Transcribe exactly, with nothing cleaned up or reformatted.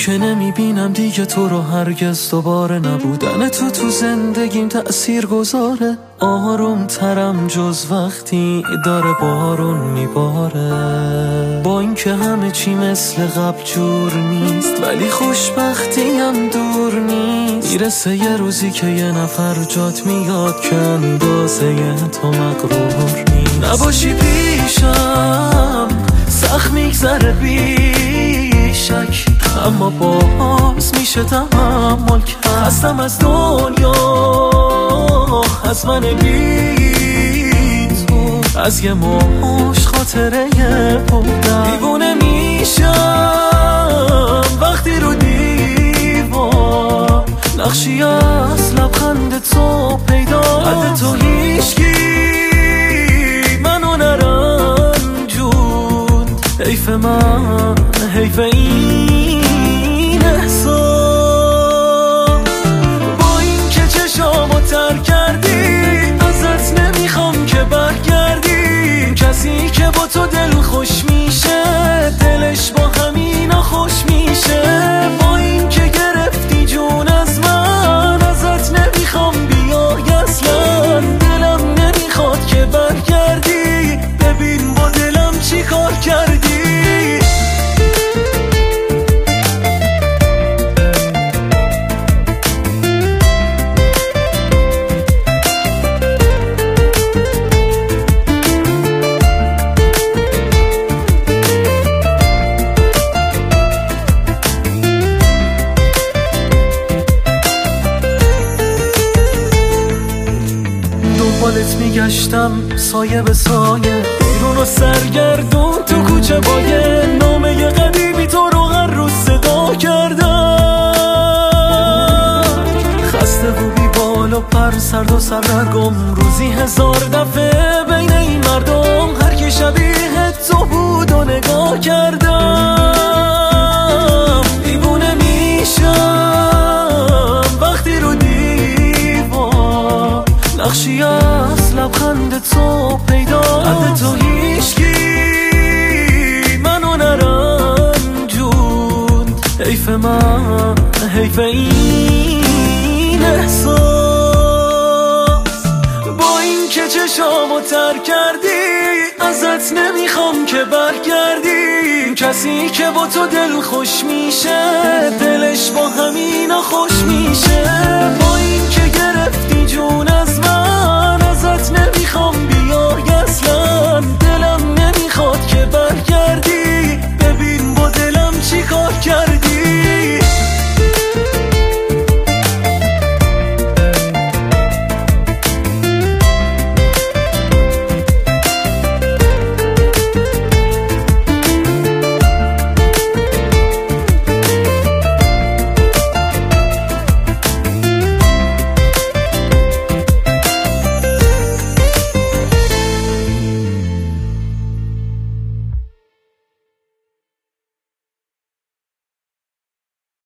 که نمیبینم دیگه تو رو هرگز دوباره. نبودن تو تو زندگیم تأثیر گذاره، آروم ترم جز وقتی داره بارون میباره. با اینکه همه چی مثل قبل جور نیست، ولی خوشبختی هم دور نیست. میرسه یه روزی که یه نفر جات میاد که اندازه تو مغرور نیست. نباشی پیشم سخت میگذره بیشک، اما باز میشه تحمل کرد. هستم از دنیا، از من بی تو، از یه ماش خاطره بودم. دیوونه میشم وقتی رو دیوار نقشی از لبخند تو پیدا. حد تو هیچکی منو نرنجوند، حیف من حیف این احساس. با این که چشامو تر کردی ازت نمیخوام که برگردی. کسی که با تو دل خوش میشه دلش با همینا خوش میشه. با این که گرفتی جون از من ازت نمیخوام بیای اصلا. دلم نمیخواد که برگردی، ببین با دلم چی کار کردی. دنبالت میگشتم سایه به سایه، بیرون و سرگردون تو کوچه باید. نامه قدیمی تو رو هر روز صدا کردم. خسته و بی بال و پر، سرد و سرگم، روزی هزار دفعه بین این مردم. هر کی شبیه تو بود و نگاه کردم. دیوونه میشم وقتی رو دیوار نقشی از لبخند تو پیدا. حد تو هیچکی منو نرنجوند، حیف من حیف این احساس. با این که چشامو تر کردی ازت نمیخوام که برگردی. کسی که با تو دل خوش میشه دلش با همینا خوش